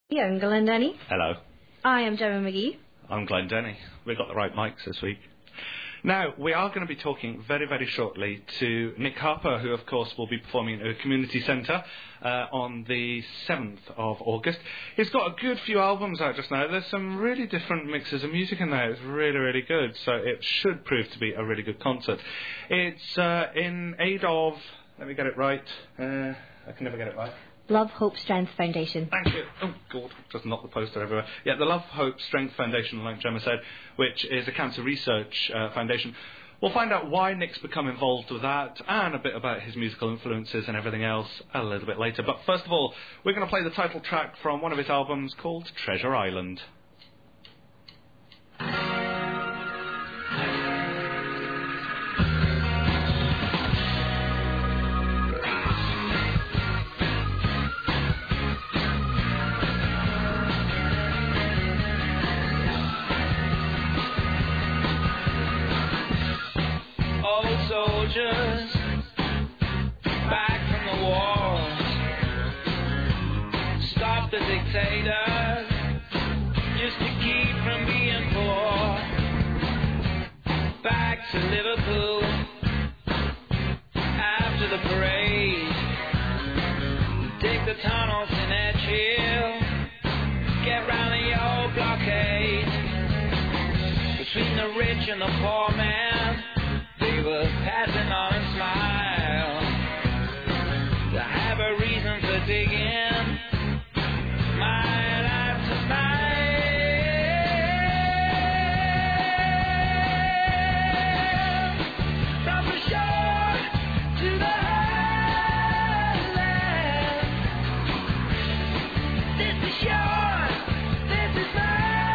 I'm Glenn Denny. Hello. I am Gemma McGee. I'm Glenn Denny. We've got the right mics this week. Now, we are going to be talking very, very shortly to Nick Harper, who, of course, will be performing at a community centre on the 7th of August. He's got a good few albums out just now. There's some really different mixes of music in there. It's really, really good. So it should prove to be a really good concert. It's in aid of... Let me get it right. I can never get it right. Love, Hope, Strength Foundation. Thank you. Oh, God, just knocked the poster everywhere. Yeah, the Love, Hope, Strength Foundation, like Gemma said, which is a cancer research foundation. We'll find out why Nick's become involved with that and a bit about his musical influences and everything else a little bit later. But first of all, we're going to play the title track from one of his albums called Treasure Island. Soldiers back from the wars, stop the dictators just to keep from being poor. Back to Liverpool after the parade, dig the tunnels in Edge Hill, get round the old blockade. Between the rich and the poor man, they were passing on a smile to have a reason to dig in mile after mile. From the shore to the highland, this is yours, this is mine.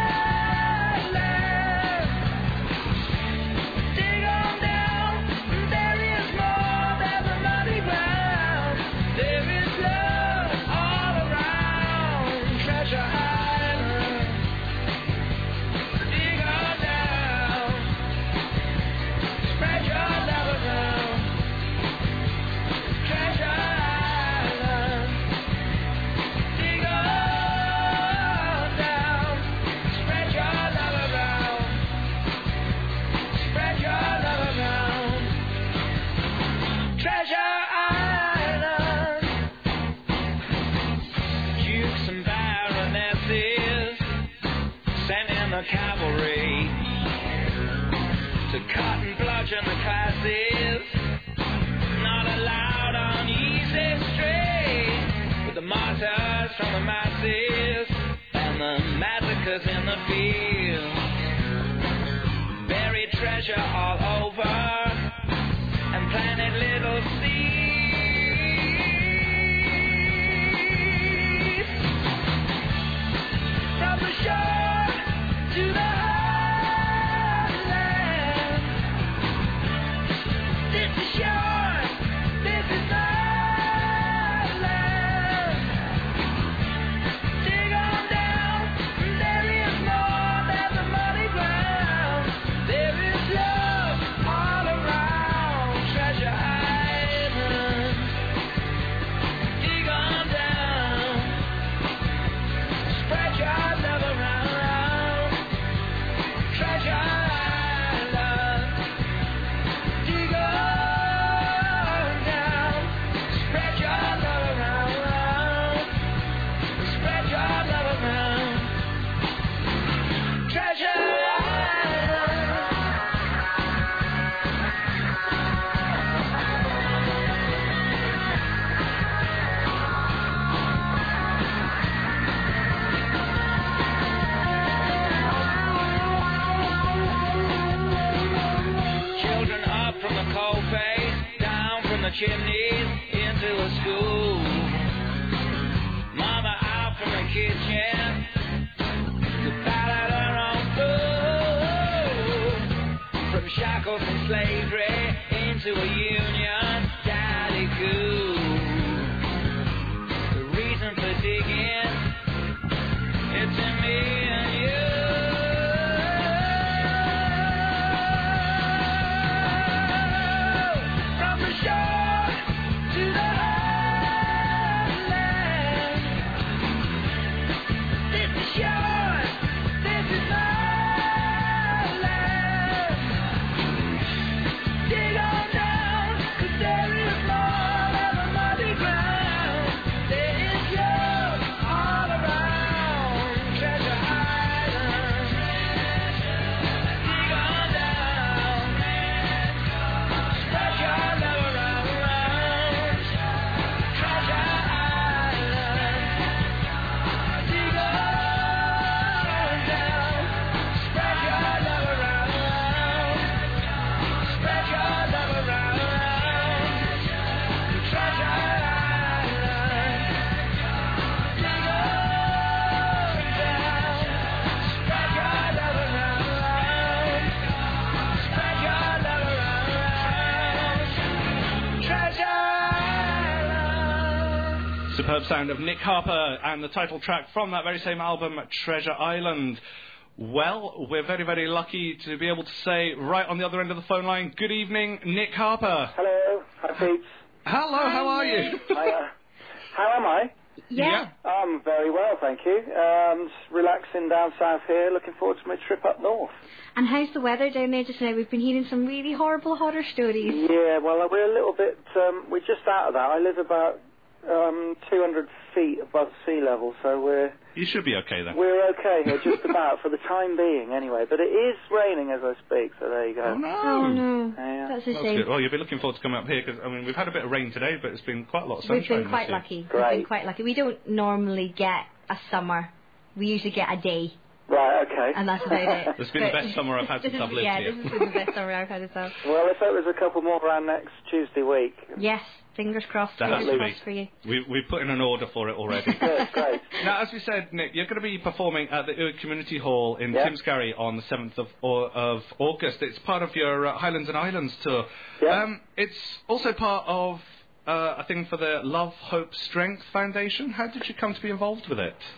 Cavalry to cut and bludgeon the classes, not allowed on easy street, with the martyrs from the masses and the massacres in the field. Buried treasure all over and planted little seeds from the shore to the highland. This is yours, this is my land. Dig on down, there is more than the muddy ground. There is love all around Treasure Island. Dig on down, spread your love around. Treasure Island, dig on down, spread your love around, spread your love around. Treasure chimneys into a school. Mama out from the kitchen to ballad her own food. From shackles and slavery into a union, daddy cool. The reason for digging, it's in me and you. From the shore to the highland, superb sound of Nick Harper and the title track from that very same album, Treasure Island. Well, we're very, very lucky to be able to say right on the other end of the phone line, good evening, Nick Harper. Hello. Hi, Pete. Hello, how are you? Hi, how am I? Yeah. I'm very well, thank you. Just relaxing down south here, looking forward to my trip up north. And how's the weather down there just now? We've been hearing some really horrible horror stories. Yeah, well, we're a little bit, we're just out of that. I live about 200 feet above sea level, so You should be okay then. we're okay here, just about, for the time being, anyway. But it is raining as I speak, so there you go. Oh, no. Oh, no. Yeah. That's a That's shame. good. Well, you'll be looking forward to coming up here because, I mean, we've had a bit of rain today, but it's been quite a lot of sunshine. We've been this quite year. lucky. We've Great. been quite lucky. We don't normally get a summer. We usually get a day, Right, okay. and that's about it. This has been the best summer I've had since I've lived yeah, here. this has been the best summer I've had as well. Well, if there was a couple more around next Tuesday week. Yes, fingers crossed. That has Fingers to be. crossed for you. We've put in an order for it already. Good, great. Now, as we said, Nick, you're going to be performing at the Uig Community Hall in Yeah. Timscarry on the 7th of August. It's part of your Highlands and Islands tour. Yeah. It's also part of a thing for the Love, Hope, Strength Foundation. How did you come to be involved with it?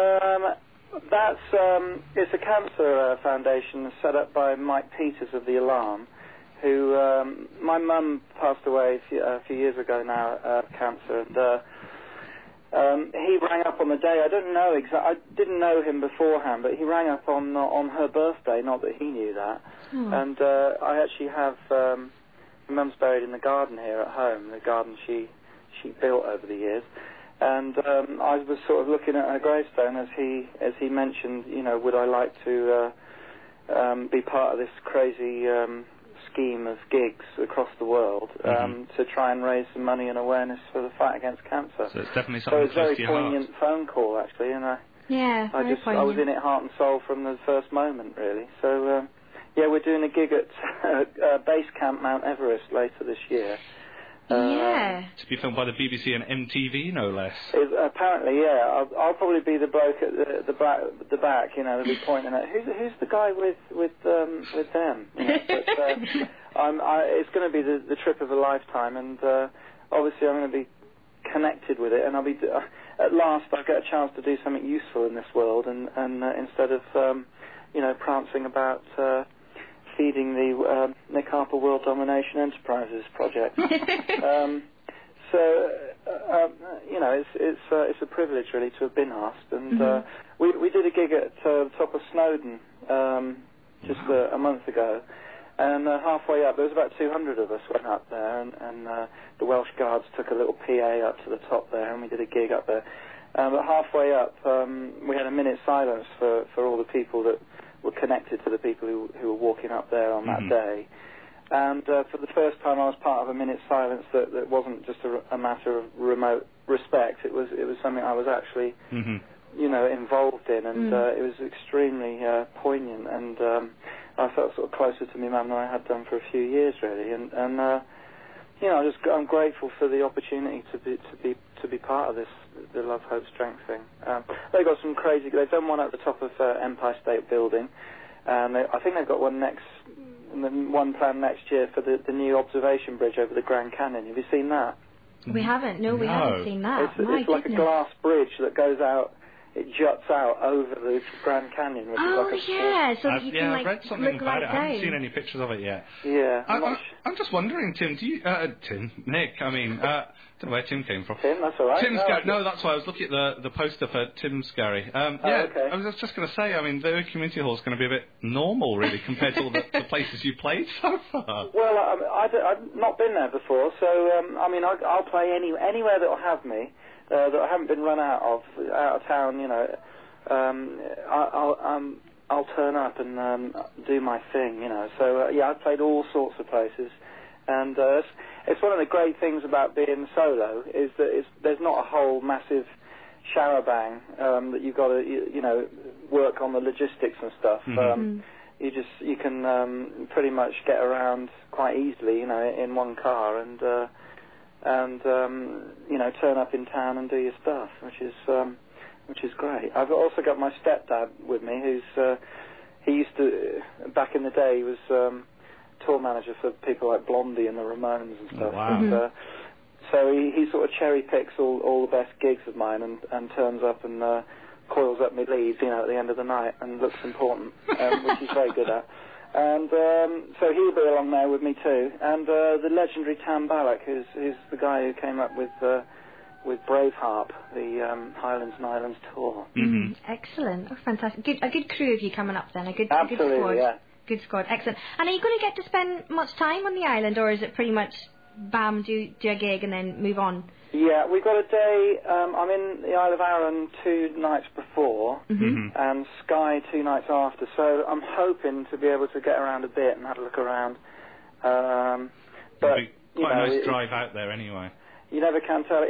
It's a cancer foundation set up by Mike Peters of The Alarm, who, my mum passed away a few years ago now of cancer, and he rang up on the day. I don't know I didn't know him beforehand, but he rang up on her birthday, not that he knew that. And I actually have, my mum's buried in the garden here at home, the garden she built over the years. And I was sort of looking at her gravestone as he mentioned, you know, would I like to be part of this crazy scheme of gigs across the world to try and raise some money and awareness for the fight against cancer. So it's definitely So something it was a close very to your heart. poignant phone call, actually, and Yeah, I was in it heart and soul from the first moment, really. So yeah, we're doing a gig at Base Camp Mount Everest later this year. Yeah. To be filmed by the BBC and MTV, no less. Apparently, yeah. I'll probably be the bloke at the back, you know, they'll be pointing at who's the guy with them. You know? But it's going to be the trip of a lifetime, and obviously I'm going to be connected with it, and I'll be at last I get a chance to do something useful in this world, and instead of you know, prancing about. Feeding the Nick Harper World Domination Enterprises project. So you know, it's a privilege really to have been asked, and we did a gig at the top of Snowdon just a month ago, and halfway up there was about 200 of us went up there, and the Welsh Guards took a little PA up to the top there, and we did a gig up there. But halfway up, we had a minute's silence for all the people that were connected to the people who were walking up there on that day. And for the first time I was part of a minute's silence that wasn't just a matter of remote respect. It was something I was actually, you know, involved in, and it was extremely poignant, and I felt sort of closer to my mum than I had done for a few years, really. And you know, I'm grateful for the opportunity to be part of this, the Love, Hope, Strength thing. They've got some crazy. They've done one at the top of Empire State Building, and I think they've got one planned next year for the new observation bridge over the Grand Canyon. Have you seen that? We haven't. No, we haven't seen that. It's like a glass bridge that goes out. It juts out over the Grand Canyon, which is like a yeah, so you can I've like read something look about right it. I haven't down. seen any pictures of it yet. Yeah. I'm just wondering, Tim, do you... Nick, I mean, I don't know where Tim came from. Tim, that's all right. No, that's why I was looking at the poster for Timscarry. Okay. I was just going to say, I mean, the community hall is going to be a bit normal, really, compared to all the places you played so far. Well, I've not been there before, so I mean, I'll play anywhere that'll have me, that I haven't been run out of town, you know. I'll turn up and do my thing, you know. So yeah, I've played all sorts of places, and it's one of the great things about being solo is that there's not a whole massive shower bang that you've got to you know, work on the logistics and stuff. You can pretty much get around quite easily, you know, in one car, and you know, turn up in town and do your stuff, which is great. I've also got my stepdad with me, who's he used to, back in the day, he was tour manager for people like Blondie and the Ramones and stuff. Wow. And, So he sort of cherry picks all the best gigs of mine and turns up and coils up my leads, at the end of the night and looks important, which he's very good at. And so he'll be along there with me too. And the legendary Tam Balak, who's the guy who came up with Braveheart, the Highlands and Islands tour. Mm-hmm. Excellent. Oh, fantastic. A good crew of you coming up then. A good Absolutely, squad. yeah. Good squad. Excellent. And are you going to get to spend much time on the island, or is it pretty much bam, do a gig and then move on? Yeah, we've got a day. I'm in the Isle of Arran 2 nights before, and Skye 2 nights after. So I'm hoping to be able to get around a bit and have a look around. But it'd be quite a nice drive out there anyway. You never can tell.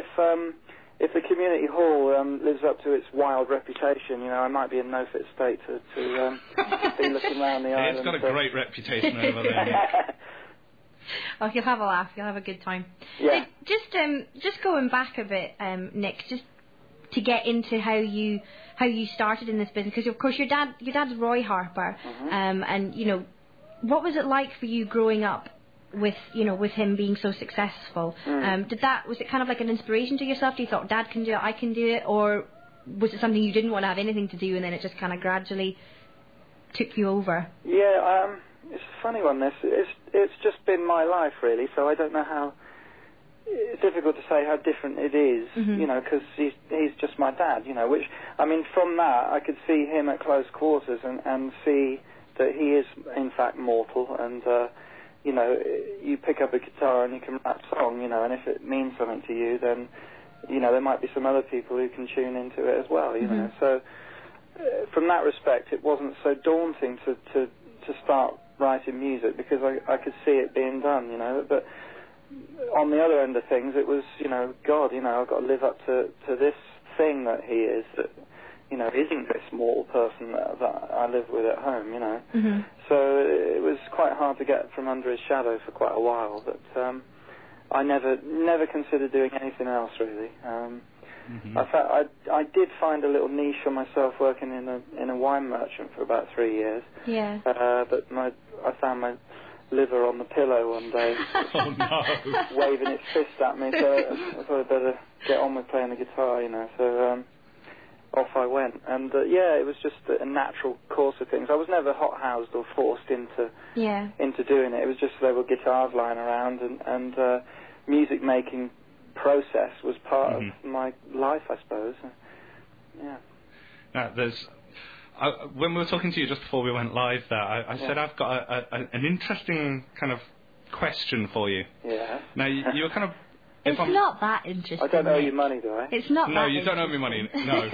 If the community hall lives up to its wild reputation, I might be in no fit state to be looking around the island. It's got a great reputation over there. Oh, you'll have a laugh. You'll have a good time. Yeah. So just going back a bit, Nick, just to get into how you started in this business, because of course your dad's Roy Harper, and what was it like for you growing up with him being so successful? Was it kind of like an inspiration to yourself? Do you thought Dad can do it, I can do it, or was it something you didn't want to have anything to do, and then it just kind of gradually took you over? Yeah. It's a funny one, this. It's just been my life, really, so I don't know how... It's difficult to say how different it is, because he's just my dad, which... I mean, from that, I could see him at close quarters and see that he is, in fact, mortal, and, you pick up a guitar and you can rap a song, and if it means something to you, then, there might be some other people who can tune into it as well, know. So, from that respect, it wasn't so daunting to start writing music, because I could see it being done, but on the other end of things it was, God, I've got to live up to this thing that he is, that, isn't this mortal person that I live with at home, So it was quite hard to get from under his shadow for quite a while, but I never considered doing anything else, really. I did find a little niche for myself working in a wine merchant for about 3 years. Yeah. But I found my liver on the pillow one day, waving its fist at me. So I thought I'd better get on with playing the guitar, So off I went, and it was just a natural course of things. I was never hothoused or forced into doing it. It was just there were guitars lying around, and music making process was part of my life, I suppose. Yeah. Now, when we were talking to you just before we went live there, I said I've got an interesting kind of question for you. Yeah. Now, you were kind of... It's not that interesting. I don't owe you money, do I? It's not. No, you don't owe me money. No.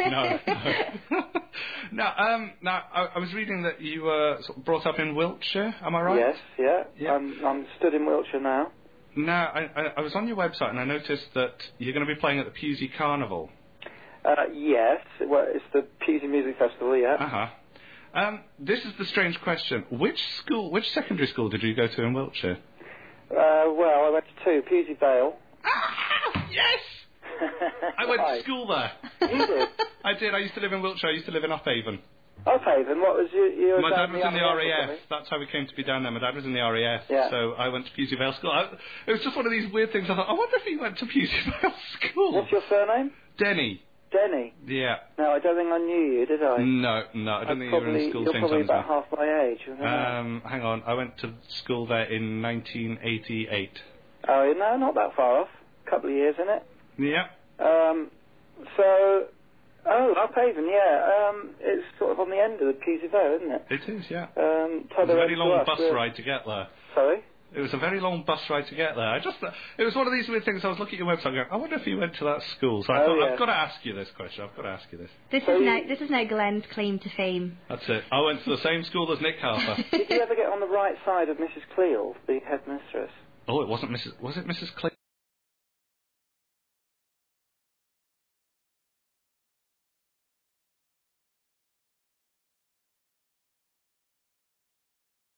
Now, I was reading that you were sort of brought up in Wiltshire. Am I right? Yes. Yeah. I'm stood in Wiltshire now. Now, I was on your website and I noticed that you're going to be playing at the Pewsey Carnival. Yes. Well, it's the Pewsey Music Festival. Yeah. This is the strange question. Which secondary school did you go to in Wiltshire? Well, I went to 2, Pewsey Vale. Ah, yes! I went to school there. You did? I did. I used to live in Wiltshire. I used to live in Uphaven. Uphaven? What was your My dad was in the RAF. That's how we came to be down there. My dad was in the RAF. Yeah. So I went to Pewsey Vale School. It was just one of these weird things. I thought, I wonder if he went to Pewsey Vale School. What's your surname? Denny. Denny? Yeah. No, I don't think I knew you, did I? No. I don't think you were in school the same time as me. You're probably about half my age. Hang on. I went to school there in 1988. Oh, no, not that far off. A couple of years, innit? Yeah. Uphaven, yeah. It's sort of on the end of the Pewsey Vale, isn't it? It is, yeah. It was a very long bus ride to get there. Sorry? It was a very long bus ride to get there. It was one of these weird things. I was looking at your website going, I wonder if you went to that school. So I thought, I've got to ask you this question. This is now Glenn's claim to fame. That's it. I went to the same school as Nick Harper. Did you ever get on the right side of Mrs. Cleal, the headmistress? Oh, it wasn't Mrs. Was it Mrs. Cleal?